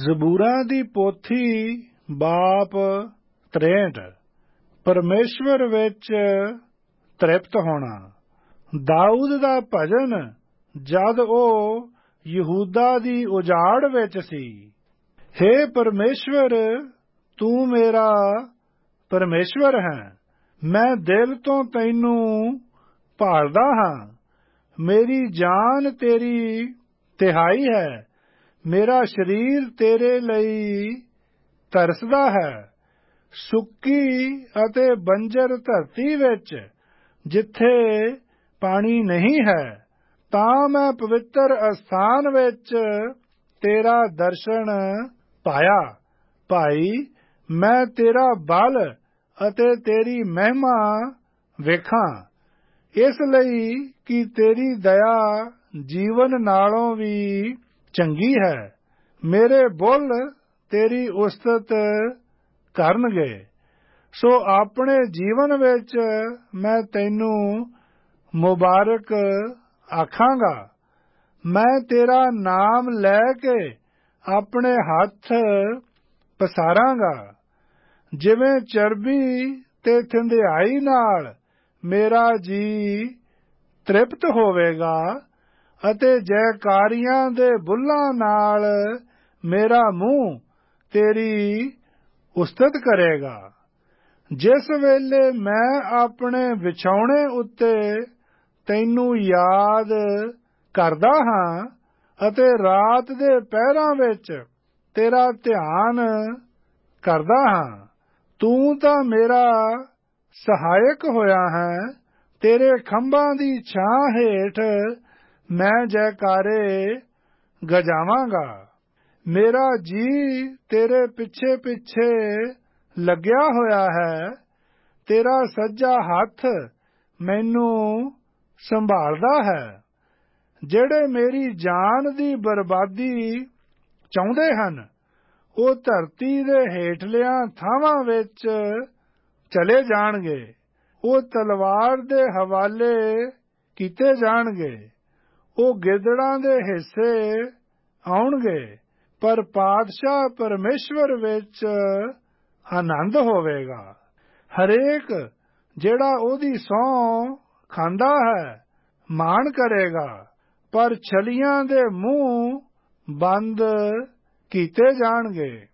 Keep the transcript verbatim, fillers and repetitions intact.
ਜ਼ਬੂਰਾਂ ਦੀ ਪੋਥੀ ਬਾਪ ਤਰੇਂਹਠ। ਪਰਮੇਸ਼ਵਰ ਵਿੱਚ ਤ੍ਰਿਪਤ ਹੋਣਾ। ਦਾਊਦ ਦਾ ਭਜਨ ਜਦ ਉਹ ਯਹੂਦਾ ਦੀ ਉਜਾੜ ਵਿੱਚ ਸੀ। ਹੇ ਪਰਮੇਸ਼ਵਰ, ਤੂੰ ਮੇਰਾ ਪਰਮੇਸ਼ਵਰ ਹੈ। ਮੈਂ ਦਿਲ ਤੋਂ ਤੈਨੂੰ ਭਾਲਦਾ ਹਾਂ। ਮੇਰੀ ਜਾਨ ਤੇਰੀ ਤਿਹਾਈ ਹੈ। ਮੇਰਾ ਸਰੀਰ ਤੇਰੇ ਲਈ ਤਰਸਦਾ ਹੈ। ਸੁੱਕੀ ਅਤੇ ਬੰਜਰ ਧਰਤੀ ਵਿੱਚ ਜਿੱਥੇ ਪਾਣੀ ਨਹੀਂ ਹੈ, ਤਾਂ ਮੈਂ ਪਵਿੱਤਰ ਅਸਥਾਨ ਵਿੱਚ ਤੇਰਾ ਦਰਸ਼ਨ ਪਾਇਆ। ਭਾਈ, ਮੈਂ ਤੇਰਾ ਬਲ ਅਤੇ ਤੇਰੀ ਮਹਿਮਾ ਵੇਖਾਂ, ਇਸ ਲਈ ਕਿ ਤੇਰੀ ਦਇਆ ਜੀਵਨ ਨਾਲੋਂ ਵੀ ਚੰਗੀ ਹੈ। ਮੇਰੇ ਬੁੱਲ ਤੇਰੀ ਉਸਤਤ ਕਰਨਗੇ, ਸੋ ਆਪਣੇ ਜੀਵਨ ਵਿੱਚ ਮੈਂ ਤੈਨੂੰ ਮੁਬਾਰਕ ਆਖਾਂਗਾ। ਮੈਂ ਤੇਰਾ ਨਾਮ ਲੈ ਕੇ ਆਪਣੇ ਹੱਥ ਪਸਾਰਾਂਗਾ। ਜਿਵੇਂ ਚਰਬੀ ਤੇ ਥੰਧਿਆਈ ਨਾਲ ਮੇਰਾ ਜੀ ਤ੍ਰਿਪਤ ਹੋਵੇਗਾ ਅਤੇ ਜੈਕਾਰੀਆਂ ਦੇ ਬੁੱਲਾਂ ਨਾਲ ਮੇਰਾ ਮੂੰਹ ਤੇਰੀ ਉਸਤਤ ਕਰੇਗਾ। ਜਿਸ ਵੇਲੇ ਮੈਂ ਆਪਣੇ ਵਿਛੌਣੇ ਉੱਤੇ ਤੈਨੂੰ ਯਾਦ ਕਰਦਾ ਹਾਂ ਅਤੇ ਰਾਤ ਦੇ ਪਹਿਰਾਂ ਵਿੱਚ ਤੇਰਾ ਧਿਆਨ ਕਰਦਾ ਹਾਂ, ਤੂੰ ਤਾਂ ਮੇਰਾ ਸਹਾਇਕ ਹੋਇਆ ਹੈ। ਤੇਰੇ ਖੰਭਾਂ ਦੀ ਛਾਂ ਹੇਠ ਮੈਂ ਜੈਕਾਰੇ ਗਜਾਵਾਂਗਾ। ਮੇਰਾ ਜੀ ਤੇਰੇ ਪਿੱਛੇ ਪਿੱਛੇ ਲੱਗਿਆ ਹੋਇਆ ਹੈ। ਤੇਰਾ ਸੱਜਾ ਹੱਥ ਮੈਨੂੰ ਸੰਭਾਲਦਾ ਹੈ। ਜਿਹੜੇ ਮੇਰੀ ਜਾਨ ਦੀ ਬਰਬਾਦੀ ਚਾਹੁੰਦੇ ਹਨ, ਉਹ ਧਰਤੀ ਦੇ ਹੇਠਲਿਆਂ ਥਾਵਾਂ ਵਿੱਚ ਚਲੇ ਜਾਣਗੇ। ਉਹ ਤਲਵਾਰ ਦੇ ਹਵਾਲੇ ਕੀਤੇ ਜਾਣਗੇ। ਉਹ ਗਿੱਦੜਾਂ ਦੇ ਹਿੱਸੇ ਆਉਣਗੇ, ਪਰ ਪਾਤਸ਼ਾਹ ਪਰਮੇਸ਼ਵਰ ਵਿੱਚ ਆਨੰਦ ਹੋਵੇਗਾ। ਹਰੇਕ ਜਿਹੜਾ ਉਹਦੀ ਸਹੁੰ ਖਾਂਦਾ ਹੈ ਮਾਣ ਕਰੇਗਾ, ਪਰ ਛਲੀਆਂ ਦੇ ਮੂੰਹ ਬੰਦ ਕੀਤੇ ਜਾਣਗੇ।